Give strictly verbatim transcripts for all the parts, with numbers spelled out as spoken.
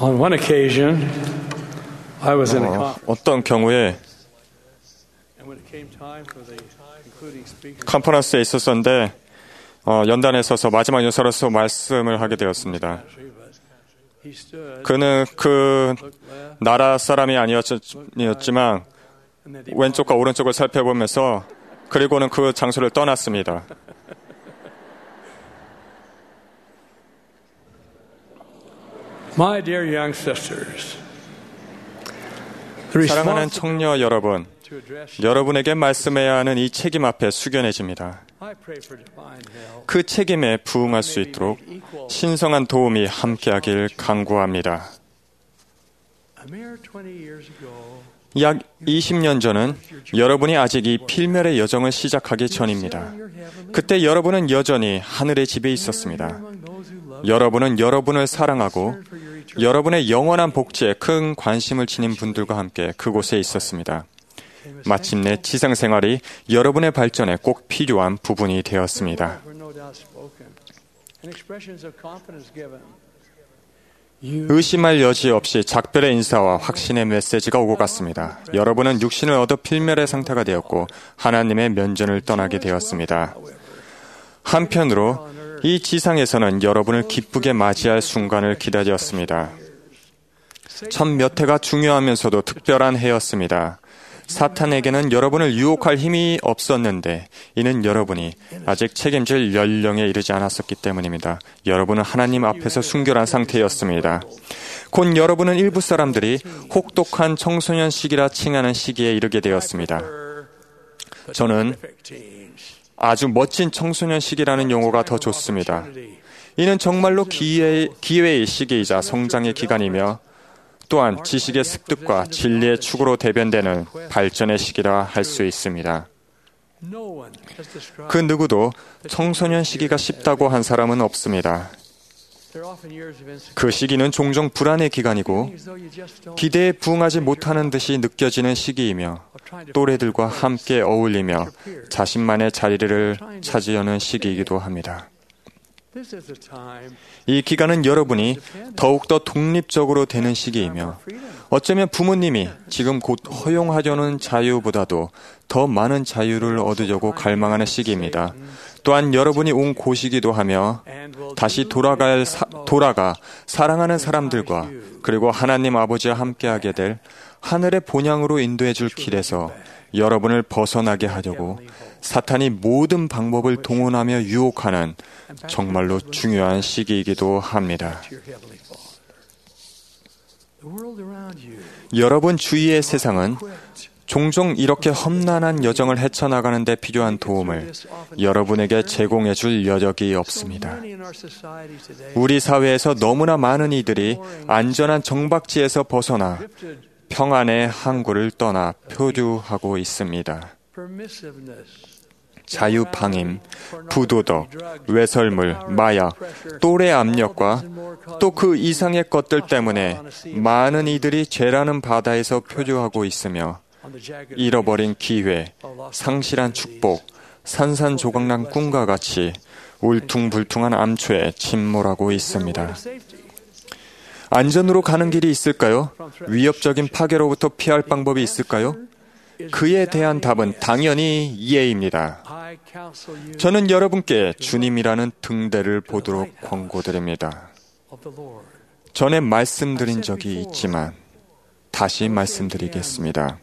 On one occasion, I was in a 어, 어떤 경우에 and when it came time for the concluding speaker, 컨퍼런스에 있었었는데 어, 연단에 서서 마지막 연설로서 말씀을 하게 되었습니다. he stood, 그는 그 looked left, 나라 사람이 아니었지만 and then he 왼쪽과 오른쪽을 살펴보면서 그리고는 그 장소를 떠났습니다. My dear young sisters, the 사랑하는 responsibility 청녀 여러분, to address you, 여러분에게 말씀해야 하는 이 책임 앞에 숙연해집니다. I pray for divine help. 그 책임에 부응할 수 있도록 신성한 도움이 함께하길 간구합니다. A mere twenty years ago, 약 이십 년 전은 여러분이 아직 이 필멸의 여정을 시작하기 전입니다. 그때 여러분은 여전히 하늘의 집에 있었습니다. among those who love 여러분은 여러분을 사랑하고 여러분의 영원한 복지에 큰 관심을 지닌 분들과 함께 그곳에 있었습니다. 마침내 지상생활이 여러분의 발전에 꼭 필요한 부분이 되었습니다. were no doubt spoken, and expressions of confidence given. 의심할 여지 없이 작별의 인사와 확신의 메시지가 오고 갔습니다. 여러분은 육신을 얻어 필멸의 상태가 되었고 하나님의 면전을 떠나게 되었습니다. 한편으로 이 지상에서는 여러분을 기쁘게 맞이할 순간을 기다렸습니다. 첫 몇 해가 중요하면서도 특별한 해였습니다. 사탄에게는 여러분을 유혹할 힘이 없었는데 이는 여러분이 아직 책임질 연령에 이르지 않았었기 때문입니다. 여러분은 하나님 앞에서 순결한 상태였습니다. 곧 여러분은 일부 사람들이 혹독한 청소년 시기라 칭하는 시기에 이르게 되었습니다. 저는 아주 멋진 청소년 시기라는 용어가 더 좋습니다. 이는 정말로 기회, 기회의 시기이자 성장의 기간이며 또한 지식의 습득과 진리의 축으로 대변되는 발전의 시기라 할 수 있습니다. 그 누구도 청소년 시기가 쉽다고 한 사람은 없습니다. 그 시기는 종종 불안의 기간이고 기대에 부응하지 못하는 듯이 느껴지는 시기이며 또래들과 함께 어울리며 자신만의 자리를 차지하는 시기이기도 합니다. 이 기간은 여러분이 더욱더 독립적으로 되는 시기이며 어쩌면 부모님이 지금 곧 허용하려는 자유보다도 더 많은 자유를 얻으려고 갈망하는 시기입니다. 또한 여러분이 온 곳이기도 하며 다시 돌아갈 사, 돌아가 사랑하는 사람들과 그리고 하나님 아버지와 함께하게 될 하늘의 본향으로 인도해 줄 길에서 여러분을 벗어나게 하려고 사탄이 모든 방법을 동원하며 유혹하는 정말로 중요한 시기이기도 합니다. 여러분 주위의 세상은 종종 이렇게 험난한 여정을 헤쳐나가는 데 필요한 도움을 여러분에게 제공해 줄 여력이 없습니다. 우리 사회에서 너무나 많은 이들이 안전한 정박지에서 벗어나 평안의 항구를 떠나 표류하고 있습니다. 자유방임, 부도덕, 외설물, 마약, 또래 압력과 또 그 이상의 것들 때문에 많은 이들이 죄라는 바다에서 표류하고 있으며 잃어버린 기회, 상실한 축복, 산산조각난 꿈과 같이 울퉁불퉁한 암초에 침몰하고 있습니다. 안전으로 가는 길이 있을까요? 위협적인 파괴로부터 피할 방법이 있을까요? 그에 대한 답은 당연히 예입니다. 저는 여러분께 주님이라는 등대를 보도록 권고드립니다. 전에 말씀드린 적이 있지만 다시 말씀드리겠습니다.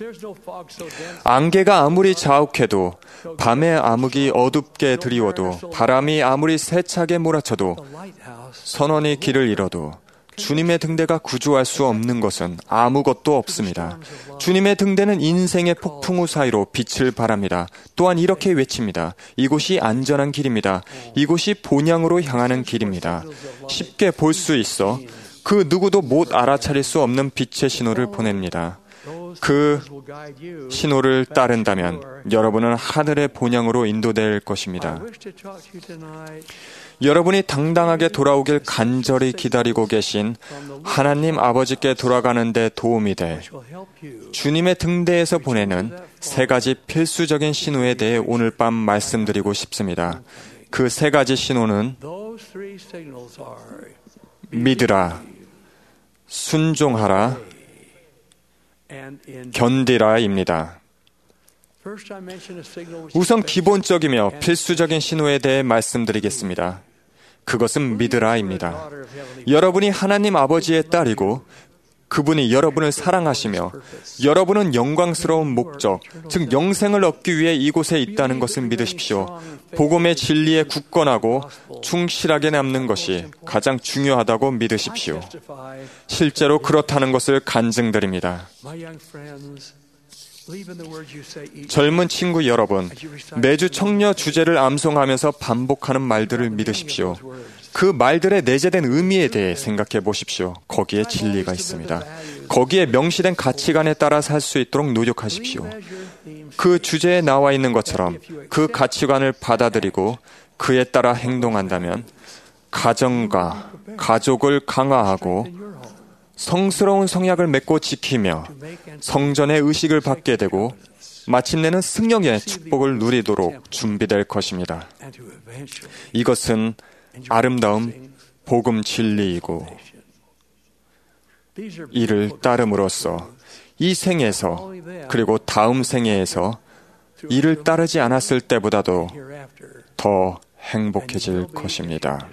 안개가 아무리 자욱해도 밤의 암흑이 어둡게 드리워도 바람이 아무리 세차게 몰아쳐도 선원이 길을 잃어도 주님의 등대가 구조할 수 없는 것은 아무것도 없습니다. 주님의 등대는 인생의 폭풍우 사이로 빛을 발합니다. 또한 이렇게 외칩니다. 이곳이 안전한 길입니다. 이곳이 본향으로 향하는 길입니다. 쉽게 볼 수 있어 그 누구도 못 알아차릴 수 없는 빛의 신호를 보냅니다. 그 신호를 따른다면 여러분은 하늘의 본향으로 인도될 것입니다. 여러분이 당당하게 돌아오길 간절히 기다리고 계신 하나님 아버지께 돌아가는 데 도움이 돼 주님의 등대에서 보내는 세 가지 필수적인 신호에 대해 오늘 밤 말씀드리고 싶습니다. 그 세 가지 신호는 믿으라, 순종하라, 견디라입니다. 우선 기본적이며 필수적인 신호에 대해 말씀드리겠습니다. 그것은 믿으라입니다. 여러분이 하나님 아버지의 딸이고 그분이 여러분을 사랑하시며 여러분은 영광스러운 목적, 즉 영생을 얻기 위해 이곳에 있다는 것을 믿으십시오. 복음의 진리에 굳건하고 충실하게 남는 것이 가장 중요하다고 믿으십시오. 실제로 그렇다는 것을 간증드립니다. 젊은 친구 여러분, 매주 청려 주제를 암송하면서 반복하는 말들을 믿으십시오. 그 말들의 내재된 의미에 대해 생각해 보십시오. 거기에 진리가 있습니다. 거기에 명시된 가치관에 따라 살 수 있도록 노력하십시오. 그 주제에 나와 있는 것처럼 그 가치관을 받아들이고 그에 따라 행동한다면 가정과 가족을 강화하고 성스러운 성약을 맺고 지키며 성전의 의식을 받게 되고 마침내는 승령의 축복을 누리도록 준비될 것입니다. 이것은 아름다운 복음 진리이고 이를 따름으로써 이 생에서 그리고 다음 생애에서 이를 따르지 않았을 때보다도 더 행복해질 것입니다.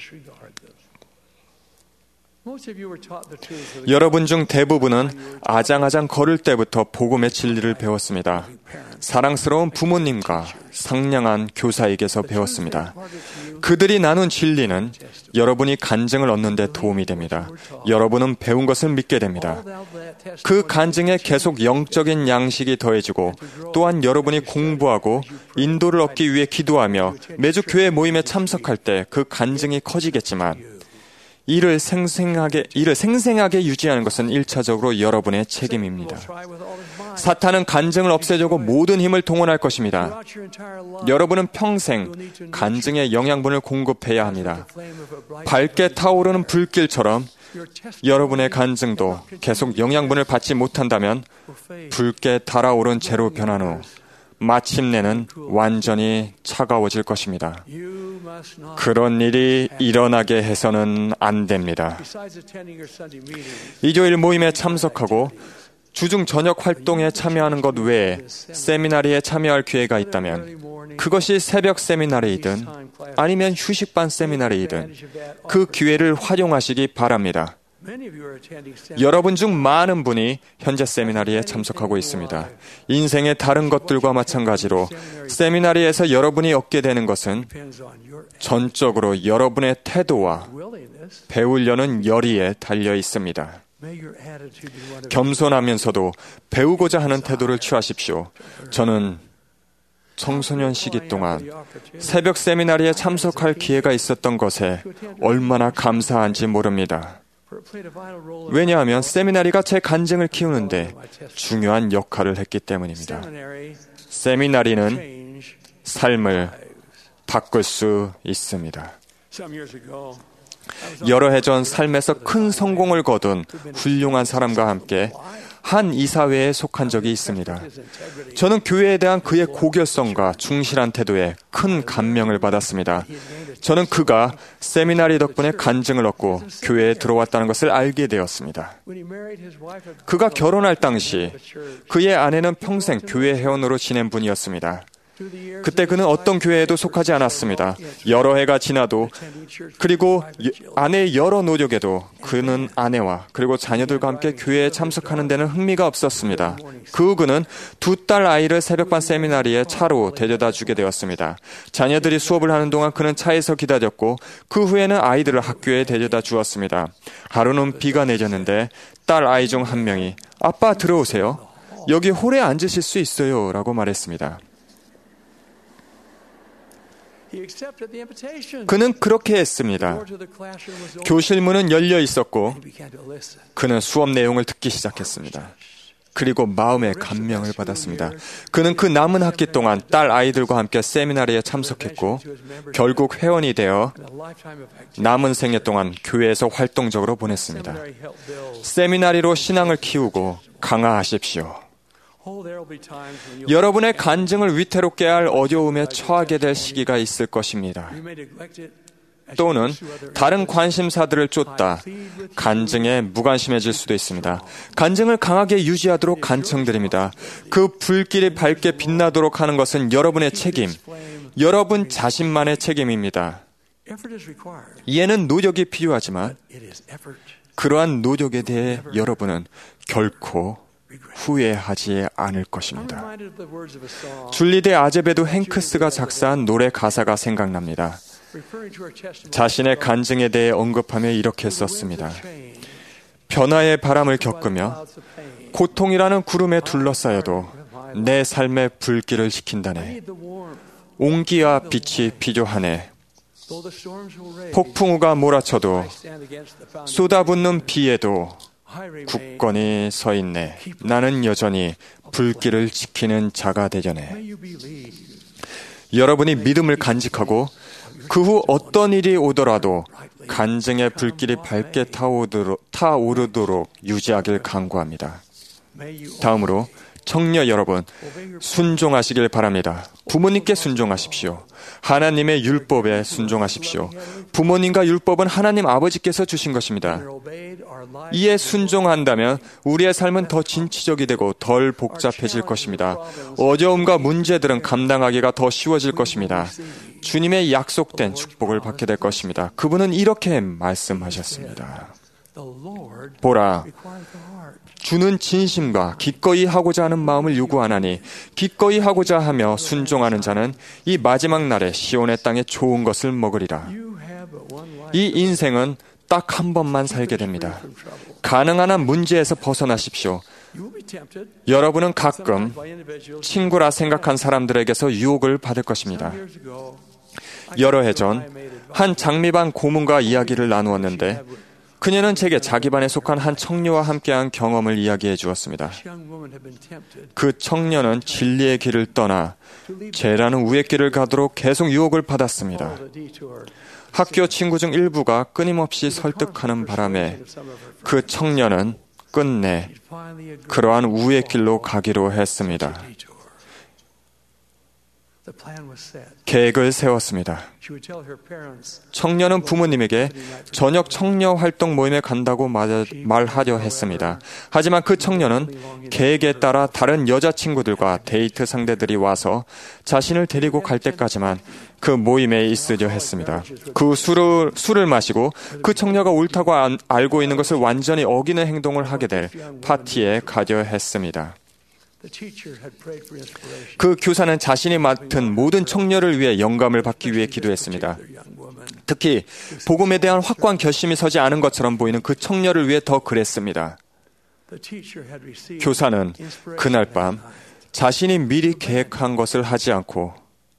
여러분 중 대부분은 아장아장 걸을 때부터 복음의 진리를 배웠습니다. 사랑스러운 부모님과 상냥한 교사에게서 배웠습니다. 그들이 나눈 진리는 여러분이 간증을 얻는 데 도움이 됩니다. 여러분은 배운 것을 믿게 됩니다. 그 간증에 계속 영적인 양식이 더해지고 또한 여러분이 공부하고 인도를 얻기 위해 기도하며 매주 교회 모임에 참석할 때 그 간증이 커지겠지만 이를 생생하게, 이를 생생하게 유지하는 것은 일차적으로 여러분의 책임입니다. 사탄은 간증을 없애려고 모든 힘을 동원할 것입니다. 여러분은 평생 간증의 영양분을 공급해야 합니다. 밝게 타오르는 불길처럼 여러분의 간증도 계속 영양분을 받지 못한다면 붉게 달아오른 재로 변한 후 마침내는 완전히 차가워질 것입니다. 그런 일이 일어나게 해서는 안 됩니다. 일요일 모임에 참석하고 주중 저녁 활동에 참여하는 것 외에 세미나리에 참여할 기회가 있다면 그것이 새벽 세미나리이든 아니면 휴식반 세미나리이든 그 기회를 활용하시기 바랍니다. 여러분 중 많은 분이 현재 세미나리에 참석하고 있습니다. 인생의 다른 것들과 마찬가지로 세미나리에서 여러분이 얻게 되는 것은 전적으로 여러분의 태도와 배우려는 열의에 달려 있습니다. 겸손하면서도 배우고자 하는 태도를 취하십시오. 저는 청소년 시기 동안 새벽 세미나리에 참석할 기회가 있었던 것에 얼마나 감사한지 모릅니다. 왜냐하면 세미나리가 제 간증을 키우는데 중요한 역할을 했기 때문입니다. 세미나리는 삶을 바꿀 수 있습니다. 여러 해 전 삶에서 큰 성공을 거둔 훌륭한 사람과 함께 한 이사회에 속한 적이 있습니다. 저는 교회에 대한 그의 고결성과 충실한 태도에 큰 감명을 받았습니다. 저는 그가 세미나리 덕분에 간증을 얻고 교회에 들어왔다는 것을 알게 되었습니다. 그가 결혼할 당시 그의 아내는 평생 교회 회원으로 지낸 분이었습니다. 그때 그는 어떤 교회에도 속하지 않았습니다. 여러 해가 지나도 그리고 아내의 여러 노력에도 그는 아내와 그리고 자녀들과 함께 교회에 참석하는 데는 흥미가 없었습니다. 그 후 그는 두 딸 아이를 새벽반 세미나리에 차로 데려다 주게 되었습니다. 자녀들이 수업을 하는 동안 그는 차에서 기다렸고 그 후에는 아이들을 학교에 데려다 주었습니다. 하루는 비가 내렸는데 딸 아이 중 한 명이 아빠 들어오세요. 여기 홀에 앉으실 수 있어요 라고 말했습니다. 그는 그렇게 했습니다. 교실 문은 열려 있었고 그는 수업 내용을 듣기 시작했습니다. 그리고 마음의 감명을 받았습니다. 그는 그 남은 학기 동안 딸 아이들과 함께 세미나리에 참석했고 결국 회원이 되어 남은 생애 동안 교회에서 활동적으로 보냈습니다. 세미나리로 신앙을 키우고 강화하십시오. 여러분의 간증을 위태롭게 할 어려움에 처하게 될 시기가 있을 것입니다. 또는 다른 관심사들을 쫓다 간증에 무관심해질 수도 있습니다. 간증을 강하게 유지하도록 간청드립니다. 그 불길이 밝게 빛나도록 하는 것은 여러분의 책임, 여러분 자신만의 책임입니다. 이에는 노력이 필요하지만 그러한 노력에 대해 여러분은 결코 후회하지 않을 것입니다. 줄리데 아제베도 행크스가 작사한 노래 가사가 생각납니다. 자신의 간증에 대해 언급하며 이렇게 썼습니다. 변화의 바람을 겪으며 고통이라는 구름에 둘러싸여도 내 삶의 불길을 지킨다네. 온기와 빛이 필요하네. 폭풍우가 몰아쳐도 쏟아붓는 비에도 굳건히 서 있네. 나는 여전히 불길을 지키는 자가 되려네. 여러분이 믿음을 간직하고 그 후 어떤 일이 오더라도 간증의 불길이 밝게 타오르도록, 타오르도록 유지하길 간구합니다. 다음으로 청녀 여러분, 순종하시길 바랍니다. 부모님께 순종하십시오. 하나님의 율법에 순종하십시오. 부모님과 율법은 하나님 아버지께서 주신 것입니다. 이에 순종한다면 우리의 삶은 더 진취적이 되고 덜 복잡해질 것입니다. 어려움과 문제들은 감당하기가 더 쉬워질 것입니다. 주님의 약속된 축복을 받게 될 것입니다. 그분은 이렇게 말씀하셨습니다. 보라, 주는 진심과 기꺼이 하고자 하는 마음을 요구하나니 기꺼이 하고자 하며 순종하는 자는 이 마지막 날에 시온의 땅에 좋은 것을 먹으리라. 이 인생은 딱 한 번만 살게 됩니다. 가능한 한 문제에서 벗어나십시오. 여러분은 가끔 친구라 생각한 사람들에게서 유혹을 받을 것입니다. 여러 해 전 한 장미반 고문과 이야기를 나누었는데 그녀는 제게 자기 반에 속한 한 청녀와 함께한 경험을 이야기해 주었습니다. 그 청녀는 진리의 길을 떠나 죄라는 우의 길을 가도록 계속 유혹을 받았습니다. 학교 친구 중 일부가 끊임없이 설득하는 바람에 그 청녀는 끝내 그러한 우의 길로 가기로 했습니다. 계획을 세웠습니다. 청년은 부모님에게 저녁 청녀 활동 모임에 간다고 말하려 했습니다. 하지만 그 청년은 계획에 따라 다른 여자친구들과 데이트 상대들이 와서 자신을 데리고 갈 때까지만 그 모임에 있으려 했습니다. 그 술을, 술을 마시고 그 청녀가 옳다고 안, 알고 있는 것을 완전히 어기는 행동을 하게 될 파티에 가려 했습니다. 그 교사는 자신이 맡은 모든 청년을 위해 영감을 받기 위해 기도했습니다. 특히 복음에 대한 확고한 결심이 서지 않은 것처럼 보이는 그 청년을 위해 더 그랬습니다. 교사는 그날 밤 자신이 미리 계획한 것을 하지 않고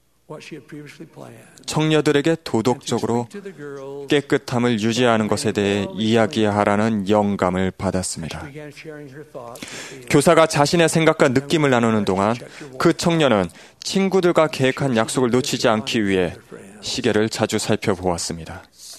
청녀들에게 도덕적으로 깨끗함을 유지하는 것에 대해 이야기하라는 영감을 받았습니다. 교사가 자신의 생각과 느낌을 나누는 동안 그 청년은 친구들과 계획한 약속을 놓치지 않기 위해 시계를 자주 살펴보았습니다.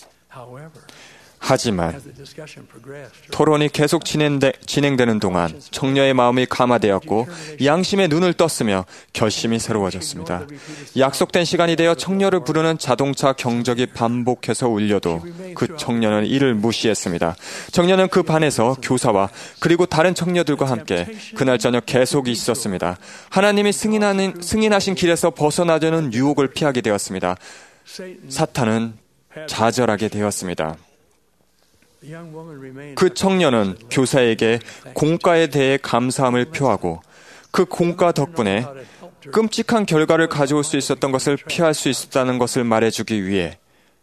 하지만 토론이 계속 진행되, 진행되는 동안 청녀의 마음이 감화되었고 양심의 눈을 떴으며 결심이 새로워졌습니다. 약속된 시간이 되어 청녀를 부르는 자동차 경적이 반복해서 울려도 그 청녀는 이를 무시했습니다. 청녀는 그 반에서 교사와 그리고 다른 청녀들과 함께 그날 저녁 계속 있었습니다. 하나님이 승인하는, 승인하신 길에서 벗어나려는 유혹을 피하게 되었습니다. 사탄은 좌절하게 되었습니다. 그 청년은 교사에게 공과에 대해 감사함을 표하고 그 공과 덕분에 끔찍한 결과를 가져올 수 있었던 것을 피할 수 있었다는 것을 말해주기 위해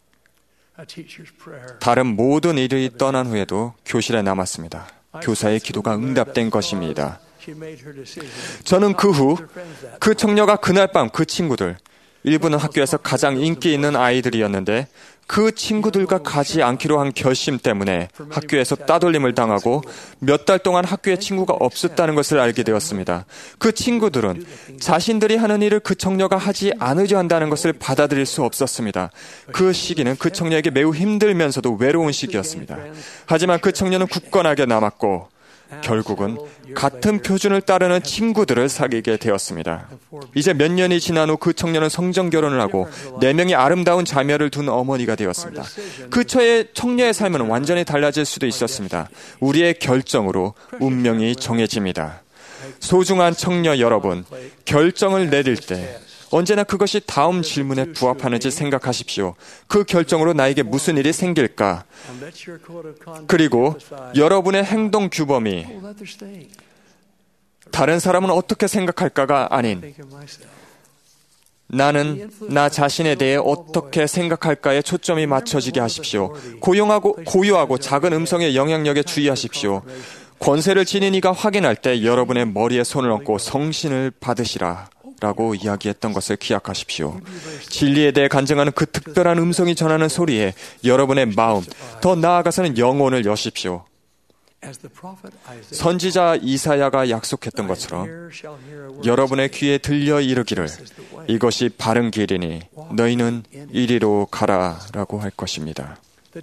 다른 모든 일이 떠난 후에도 교실에 남았습니다. 교사의 기도가 응답된 것입니다. 저는 그 후 그 청녀가 그날 밤 그 친구들, 일부는 학교에서 가장 인기 있는 아이들이었는데 그 친구들과 가지 않기로 한 결심 때문에 학교에서 따돌림을 당하고 몇 달 동안 학교에 친구가 없었다는 것을 알게 되었습니다. 그 친구들은 자신들이 하는 일을 그 청녀가 하지 않으려 한다는 것을 받아들일 수 없었습니다. 그 시기는 그 청녀에게 매우 힘들면서도 외로운 시기였습니다. 하지만 그 청녀는 굳건하게 남았고 결국은 같은 표준을 따르는 친구들을 사귀게 되었습니다. 이제 몇 년이 지난 후 그 청년은 성전 결혼을 하고 네 명의 아름다운 자녀를 둔 어머니가 되었습니다. 그 처의 청년의 삶은 완전히 달라질 수도 있었습니다. 우리의 결정으로 운명이 정해집니다. 소중한 청년 여러분, 결정을 내릴 때 언제나 그것이 다음 질문에 부합하는지 생각하십시오. 그 결정으로 나에게 무슨 일이 생길까? 그리고 여러분의 행동 규범이 다른 사람은 어떻게 생각할까가 아닌 나는 나 자신에 대해 어떻게 생각할까에 초점이 맞춰지게 하십시오. 고용하고, 고요하고 작은 음성의 영향력에 주의하십시오. 권세를 지닌 이가 확인할 때 여러분의 머리에 손을 얹고 성신을 받으시라 라고 이야기했던 것을 기억하십시오. 진리에 대해 간증하는 그 특별한 음성이 전하는 소리에 여러분의 마음, 더 나아가서는 영혼을 여십시오. 선지자 이사야가 약속했던 것처럼 여러분의 귀에 들려 이르기를 이것이 바른 길이니 너희는 이리로 가라 라고 할 것입니다.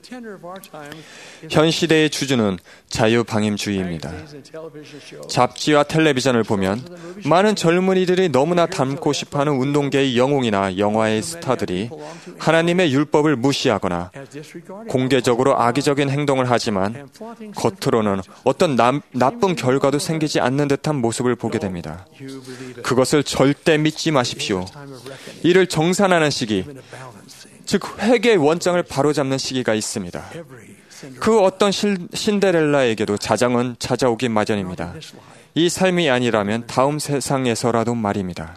현 시대의 주주는 자유방임주의입니다. 잡지와 텔레비전을 보면 많은 젊은이들이 너무나 닮고 싶어하는 운동계의 영웅이나 영화의 스타들이 하나님의 율법을 무시하거나 공개적으로 악의적인 행동을 하지만 겉으로는 어떤 남, 나쁜 결과도 생기지 않는 듯한 모습을 보게 됩니다. 그것을 절대 믿지 마십시오. 이를 정산하는 시기, 즉 회개의 원장을 바로잡는 시기가 있습니다. 그 어떤 신데렐라에게도 자장은 찾아오기 마련입니다. 이 삶이 아니라면 다음 세상에서라도 말입니다.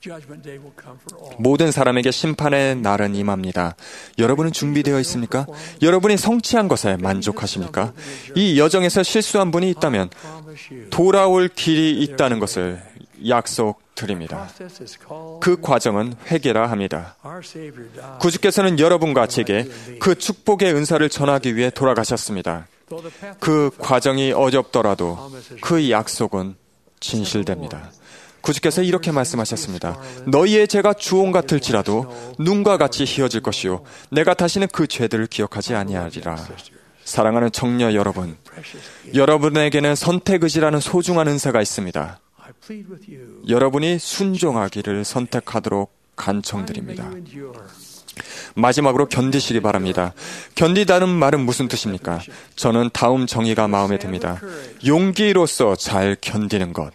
모든 사람에게 심판의 날은 임합니다. 여러분은 준비되어 있습니까? 여러분이 성취한 것에 만족하십니까? 이 여정에서 실수한 분이 있다면 돌아올 길이 있다는 것을 약속드립니다. 그 과정은 회개라 합니다. 구주께서는 여러분과 제게 그 축복의 은사를 전하기 위해 돌아가셨습니다. 그 과정이 어렵더라도 그 약속은 진실됩니다. 구주께서 이렇게 말씀하셨습니다. 너희의 죄가 주홍 같을지라도 눈과 같이 희어질 것이요 내가 다시는 그 죄들을 기억하지 아니하리라. 사랑하는 청년 여러분, 여러분에게는 선택의지라는 소중한 은사가 있습니다. 여러분이 순종하기를 선택하도록 간청드립니다. 마지막으로 견디시기 바랍니다. 견디다는 말은 무슨 뜻입니까? 저는 다음 정의가 마음에 듭니다. 용기로서 잘 견디는 것.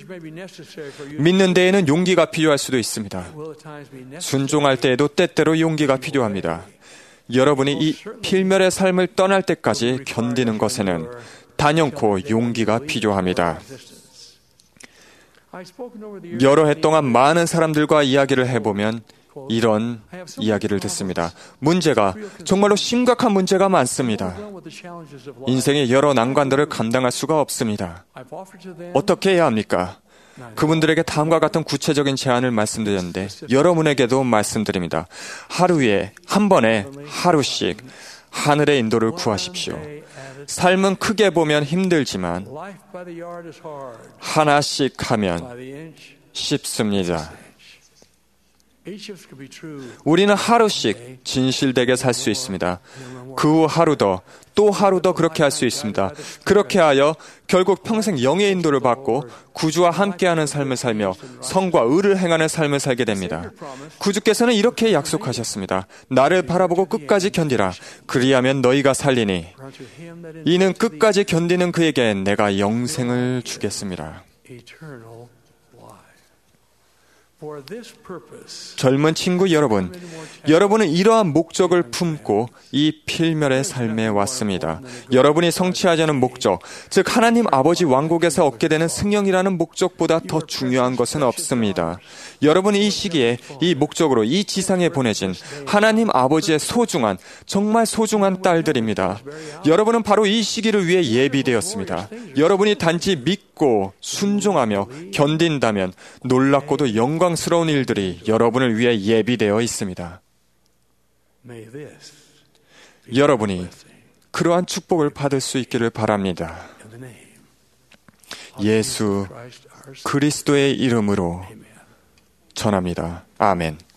믿는 데에는 용기가 필요할 수도 있습니다. 순종할 때에도 때때로 용기가 필요합니다. 여러분이 이 필멸의 삶을 떠날 때까지 견디는 것에는 단연코 용기가 필요합니다. 여러 해 동안 많은 사람들과 이야기를 해보면 이런 이야기를 듣습니다. 문제가, 정말로 심각한 문제가 많습니다. 인생의 여러 난관들을 감당할 수가 없습니다. 어떻게 해야 합니까? 그분들에게 다음과 같은 구체적인 제안을 말씀드렸는데 여러분에게도 말씀드립니다. 하루에, 한 번에 하루씩 하늘의 인도를 구하십시오. 삶은 크게 보면 힘들지만 하나씩 하면 쉽습니다. 우리는 하루씩 진실되게 살 수 있습니다. 그 후 하루 더, 또 하루 더 그렇게 할 수 있습니다. 그렇게 하여 결국 평생 영의 인도를 받고 구주와 함께하는 삶을 살며 성과 의를 행하는 삶을 살게 됩니다. 구주께서는 이렇게 약속하셨습니다. 나를 바라보고 끝까지 견디라. 그리하면 너희가 살리니 이는 끝까지 견디는 그에게 내가 영생을 주겠습니다. 젊은 친구 여러분, 여러분은 이러한 목적을 품고 이 필멸의 삶에 왔습니다. 여러분이 성취하자는 목적, 즉 하나님 아버지 왕국에서 얻게 되는 승영이라는 목적보다 더 중요한 것은 없습니다. 여러분이 이 시기에 이 목적으로 이 지상에 보내진 하나님 아버지의 소중한, 정말 소중한 딸들입니다. 여러분은 바로 이 시기를 위해 예비되었습니다. 여러분이 단지 믿고 순종하며 견딘다면 놀랍고도 영광스러운 일들이 여러분을 위해 예비되어 있습니다. 여러분이 그러한 축복을 받을 수 있기를 바랍니다. 예수 그리스도의 이름으로 전합니다. 아멘.